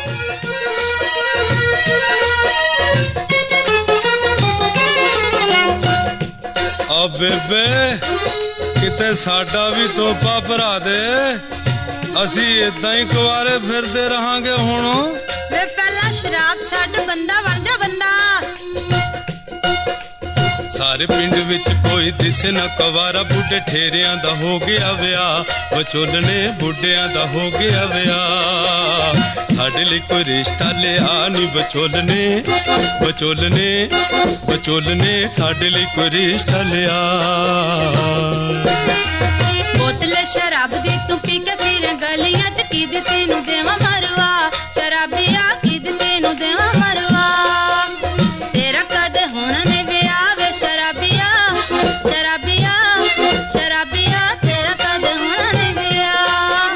बेबे किते साडा भी तोहफा भरा दे, असी इदां ही कुवारे फिरदे रहांगे हुण। वे पहला शराब छड्ड बंदा बन जा बंदा। सारे पिंड विच कोई दिसे ना कवारा, बुढ़े ठेरियां दा हो गया विआह, विचोलने बुढ़ियां दा हो गया विआह। साडे लई कोई रिश्ता लिया नी विचोलने, विचोलने विचोलने साडे लई कोई रिश्ता लिया। बोतल शराब दी तू पी के फिर गलियां च, की दी तेनू देवां मरवा, शराबिया की दी तेनू देवां मरवा। तेरा कद होना ने विआह वे शराबिया, शराबिया शराबिया, तेरा कद होना ने विआह।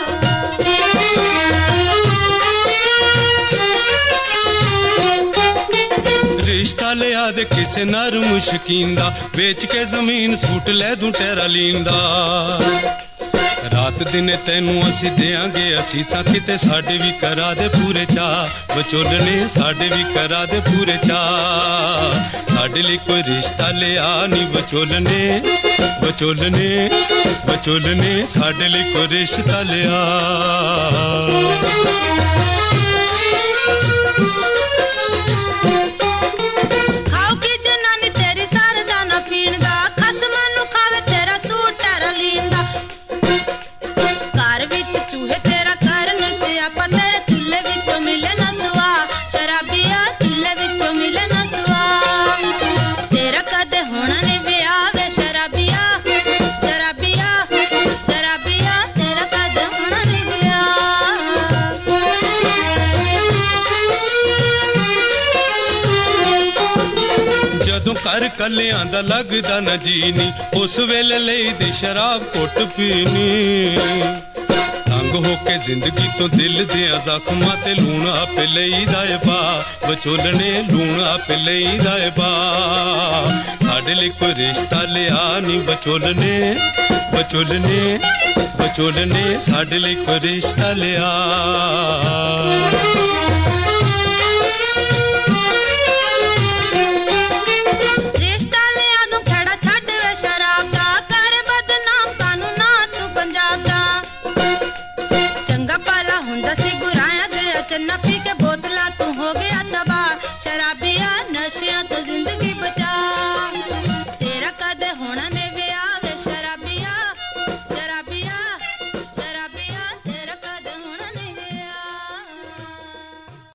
रिश्ता लिया दे किसे नर मुशकीन दा, बेच के जमीन सूट ले दूं टेरालीन दा। रात दिन तेनू असी देंगे असीसां, किते साडे भी करा दे पूरे चाह, विचोलने साडे भी करा दे पूरे चाह। साडे लई कोई रिश्ता लिया नी विचोलने, विचोलने विचोलने साडे लई कोई रिश्ता लिया। खाओ की जनानी तेरी सारदा ना पीण दा, खसमां नू खावे तेरा सूट टेरालीन दा। घर विच चूहे तेरा करन सियापा, तेरे चुल्हे विचों मिले ना सुआ, शराबिया चुल्हे विचों मिले ना सुआ। तेरा कद होना ने विआह वे शराबिया, शराबिया शराबिया, तेरा कद होना ने विआह। जदों कर कलियां दा लगदा ना जीनी, उस वेले लई दी शराब घुट पीनी। तंग होके जिंदगी तो दिल दे जख्मां ते लूण आपे लईदा ए पा, विचोलने लूण आपे लईदा ए पा। साडे लई कोई रिश्ता लिया नी विचोलने, विचोलने विचोलने साडे लई कोई रिश्ता लिया। रिश्ता लिया दूं खेड़ा छड्ड वे शराब दा, कर बदनाम कानून ना तू पंजाब दा। चंगा पाला हुंदा सी बुराया दे अचन्ना, पी के बोतला तू हो गया तबाह, शराबिया नशियां तो जिंदगी बचा।